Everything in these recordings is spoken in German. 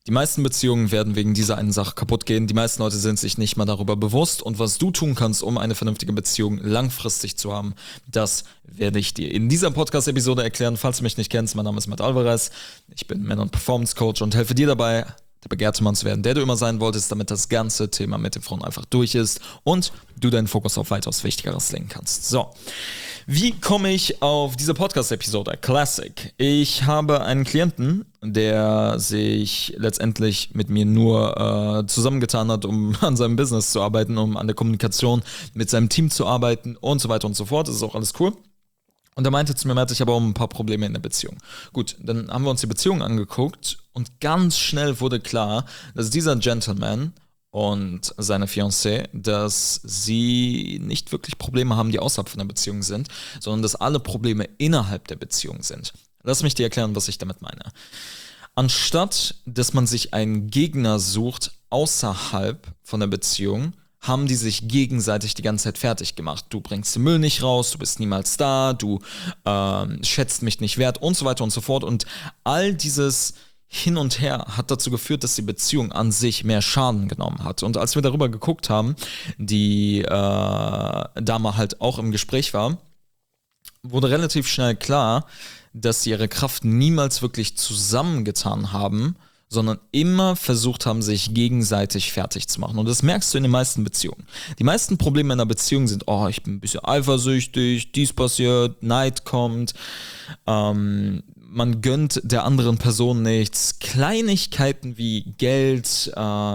Die meisten Beziehungen werden wegen dieser einen Sache kaputt gehen. Die meisten Leute sind sich nicht mal darüber bewusst. Und was du tun kannst, um eine vernünftige Beziehung langfristig zu haben, das werde ich dir in dieser Podcast-Episode erklären. Falls du mich nicht kennst, mein Name ist Matt Alvarez. Ich bin Man- und Performance-Coach und helfe dir dabei, der begehrte Mann zu werden, der du immer sein wolltest, damit das ganze Thema mit den Frauen einfach durch ist und du deinen Fokus auf weitaus Wichtigeres legen kannst. So, wie komme ich auf diese Podcast-Episode? Classic. Ich habe einen Klienten, der sich letztendlich mit mir nur zusammengetan hat, um an seinem Business zu arbeiten, um an der Kommunikation mit seinem Team zu arbeiten und so weiter und so fort. Das ist auch alles cool. Und er meinte zu mir, ich habe auch ein paar Probleme in der Beziehung. Gut, dann haben wir uns die Beziehung angeguckt und ganz schnell wurde klar, dass dieser Gentleman und seine Fiancée, dass sie nicht wirklich Probleme haben, die außerhalb von der Beziehung sind, sondern dass alle Probleme innerhalb der Beziehung sind. Lass mich dir erklären, was ich damit meine. Anstatt, dass man sich einen Gegner sucht außerhalb von der Beziehung, haben die sich gegenseitig die ganze Zeit fertig gemacht. Du bringst den Müll nicht raus, du bist niemals da, du schätzt mich nicht wert und so weiter und so fort. Und all dieses Hin und Her hat dazu geführt, dass die Beziehung an sich mehr Schaden genommen hat. Und als wir darüber geguckt haben, die Dame halt auch im Gespräch war, wurde relativ schnell klar, dass sie ihre Kraft niemals wirklich zusammengetan haben, sondern immer versucht haben, sich gegenseitig fertig zu machen. Und das merkst du in den meisten Beziehungen. Die meisten Probleme in einer Beziehung sind, ich bin ein bisschen eifersüchtig, dies passiert, Neid kommt, man gönnt der anderen Person nichts. Kleinigkeiten wie Geld,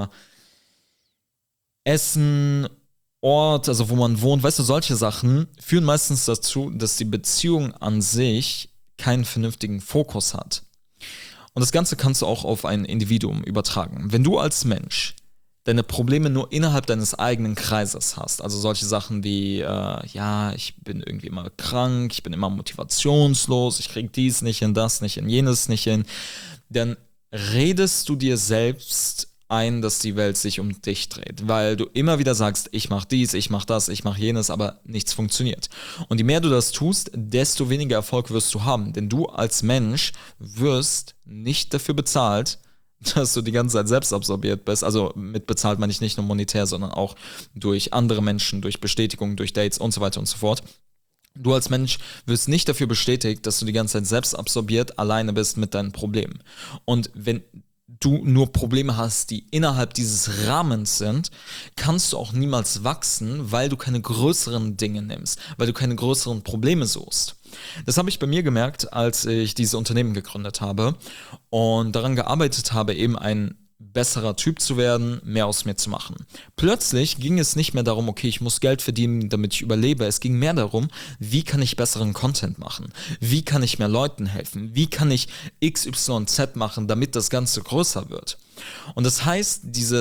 Essen, Ort, also wo man wohnt, weißt du, solche Sachen führen meistens dazu, dass die Beziehung an sich keinen vernünftigen Fokus hat. Und das Ganze kannst du auch auf ein Individuum übertragen. Wenn du als Mensch deine Probleme nur innerhalb deines eigenen Kreises hast, also solche Sachen wie, ich bin irgendwie immer krank, ich bin immer motivationslos, ich krieg dies nicht hin, das nicht hin, jenes nicht hin, dann redest du dir selbst ein, dass die Welt sich um dich dreht, weil du immer wieder sagst, ich mach dies, ich mach das, ich mach jenes, aber nichts funktioniert. Und je mehr du das tust, desto weniger Erfolg wirst du haben, denn du als Mensch wirst nicht dafür bezahlt, dass du die ganze Zeit selbst absorbiert bist. Also mit bezahlt meine ich nicht nur monetär, sondern auch durch andere Menschen, durch Bestätigung, durch Dates und so weiter und so fort. Du als Mensch wirst nicht dafür bestätigt, dass du die ganze Zeit selbst absorbiert alleine bist mit deinen Problemen. Und wenn du nur Probleme hast, die innerhalb dieses Rahmens sind, kannst du auch niemals wachsen, weil du keine größeren Dinge nimmst, weil du keine größeren Probleme suchst. Das habe ich bei mir gemerkt, als ich dieses Unternehmen gegründet habe und daran gearbeitet habe, eben ein besserer Typ zu werden, mehr aus mir zu machen. Plötzlich ging es nicht mehr darum, okay, ich muss Geld verdienen, damit ich überlebe. Es ging mehr darum, wie kann ich besseren Content machen? Wie kann ich mehr Leuten helfen? Wie kann ich XYZ machen, damit das Ganze größer wird? Und das heißt,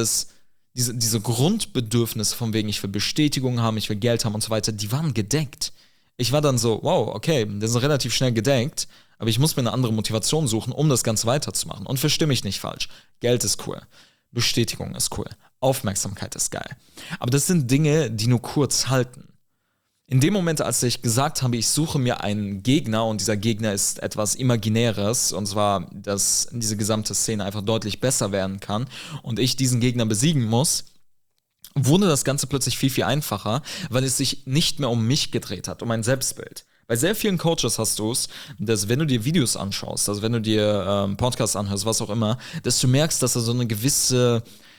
diese Grundbedürfnisse von wegen, ich will Bestätigung haben, ich will Geld haben und so weiter, die waren gedeckt. Ich war dann so, wow, okay, das ist relativ schnell gedeckt, aber ich muss mir eine andere Motivation suchen, um das Ganze weiterzumachen. Und versteh mich nicht falsch, Geld ist cool, Bestätigung ist cool, Aufmerksamkeit ist geil. Aber das sind Dinge, die nur kurz halten. In dem Moment, als ich gesagt habe, ich suche mir einen Gegner und dieser Gegner ist etwas Imaginäres, und zwar, dass diese gesamte Szene einfach deutlich besser werden kann und ich diesen Gegner besiegen muss, wurde das Ganze plötzlich viel, viel einfacher, weil es sich nicht mehr um mich gedreht hat, um mein Selbstbild. Bei sehr vielen Coaches hast du es, dass wenn du dir Videos anschaust, also wenn du dir Podcasts anhörst, was auch immer, dass du merkst, dass da so eine gewisse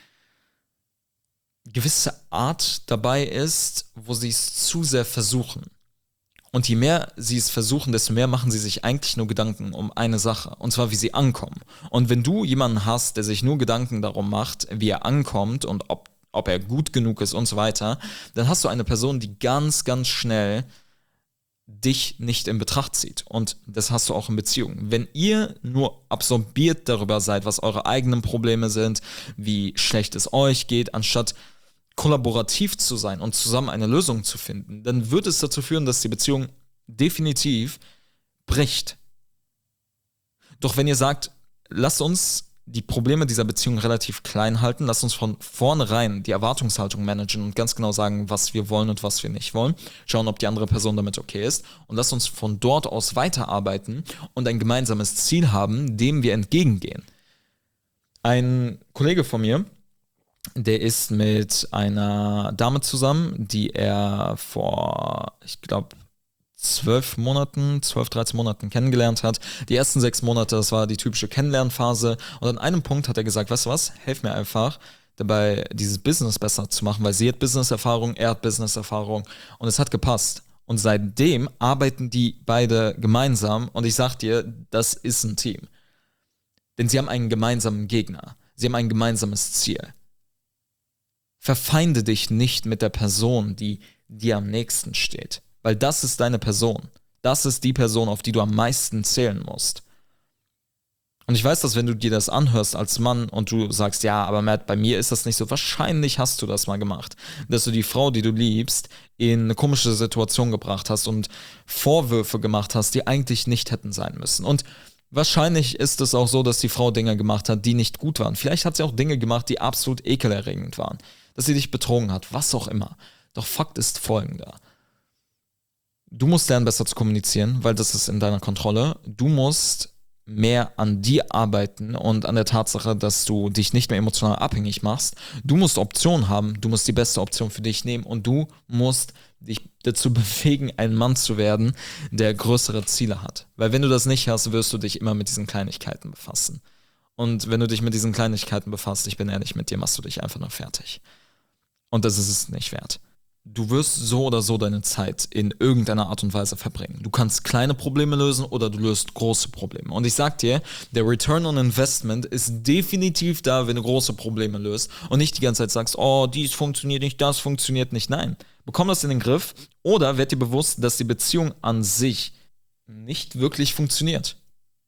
Art dabei ist, wo sie es zu sehr versuchen. Und je mehr sie es versuchen, desto mehr machen sie sich eigentlich nur Gedanken um eine Sache, und zwar wie sie ankommen. Und wenn du jemanden hast, der sich nur Gedanken darum macht, wie er ankommt und ob er gut genug ist und so weiter, dann hast du eine Person, die ganz, ganz schnell dich nicht in Betracht zieht. Und das hast du auch in Beziehungen. Wenn ihr nur absorbiert darüber seid, was eure eigenen Probleme sind, wie schlecht es euch geht, anstatt kollaborativ zu sein und zusammen eine Lösung zu finden, dann wird es dazu führen, dass die Beziehung definitiv bricht. Doch wenn ihr sagt, lasst uns die Probleme dieser Beziehung relativ klein halten, lasst uns von vornherein die Erwartungshaltung managen und ganz genau sagen, was wir wollen und was wir nicht wollen, schauen, ob die andere Person damit okay ist und lasst uns von dort aus weiterarbeiten und ein gemeinsames Ziel haben, dem wir entgegengehen. Ein Kollege von mir, der ist mit einer Dame zusammen, die er vor, ich glaube, 13 Monaten kennengelernt hat. Die ersten 6 Monate, das war die typische Kennenlernphase. Und an einem Punkt hat er gesagt, weißt du was, helf mir einfach dabei, dieses Business besser zu machen, weil sie hat Business-Erfahrung, er hat Business-Erfahrung und es hat gepasst. Und seitdem arbeiten die beide gemeinsam und ich sag dir, das ist ein Team. Denn sie haben einen gemeinsamen Gegner. Sie haben ein gemeinsames Ziel. Verfeinde dich nicht mit der Person, die dir am nächsten steht. Weil das ist deine Person. Das ist die Person, auf die du am meisten zählen musst. Und ich weiß, dass wenn du dir das anhörst als Mann und du sagst, ja, aber Matt, bei mir ist das nicht so, wahrscheinlich hast du das mal gemacht, dass du die Frau, die du liebst, in eine komische Situation gebracht hast und Vorwürfe gemacht hast, die eigentlich nicht hätten sein müssen. Und wahrscheinlich ist es auch so, dass die Frau Dinge gemacht hat, die nicht gut waren. Vielleicht hat sie auch Dinge gemacht, die absolut ekelerregend waren. Dass sie dich betrogen hat, was auch immer. Doch Fakt ist folgender. Du musst lernen, besser zu kommunizieren, weil das ist in deiner Kontrolle. Du musst mehr an dir arbeiten und an der Tatsache, dass du dich nicht mehr emotional abhängig machst. Du musst Optionen haben, du musst die beste Option für dich nehmen und du musst dich dazu bewegen, ein Mann zu werden, der größere Ziele hat. Weil wenn du das nicht hast, wirst du dich immer mit diesen Kleinigkeiten befassen. Und wenn du dich mit diesen Kleinigkeiten befasst, ich bin ehrlich mit dir, machst du dich einfach nur fertig. Und das ist es nicht wert. Du wirst so oder so deine Zeit in irgendeiner Art und Weise verbringen. Du kannst kleine Probleme lösen oder du löst große Probleme. Und ich sag dir, der Return on Investment ist definitiv da, wenn du große Probleme löst und nicht die ganze Zeit sagst, oh, dies funktioniert nicht, das funktioniert nicht. Nein, bekomm das in den Griff oder werd dir bewusst, dass die Beziehung an sich nicht wirklich funktioniert.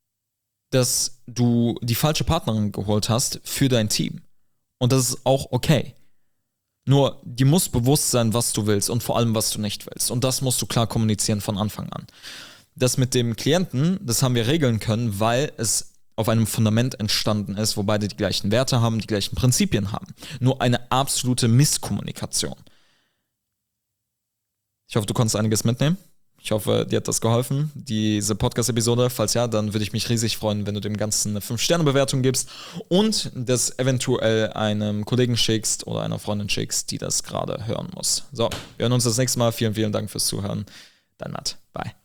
Dass du die falsche Partnerin geholt hast für dein Team. Und das ist auch okay. Nur, dir muss bewusst sein, was du willst und vor allem, was du nicht willst. Und das musst du klar kommunizieren von Anfang an. Das mit dem Klienten, das haben wir regeln können, weil es auf einem Fundament entstanden ist, wo beide die gleichen Werte haben, die gleichen Prinzipien haben. Nur eine absolute Misskommunikation. Ich hoffe, du konntest einiges mitnehmen. Ich hoffe, dir hat das geholfen, diese Podcast-Episode. Falls ja, dann würde ich mich riesig freuen, wenn du dem Ganzen eine 5-Sterne-Bewertung gibst und das eventuell einem Kollegen schickst oder einer Freundin schickst, die das gerade hören muss. So, wir hören uns das nächste Mal. Vielen, vielen Dank fürs Zuhören. Dein Matt. Bye.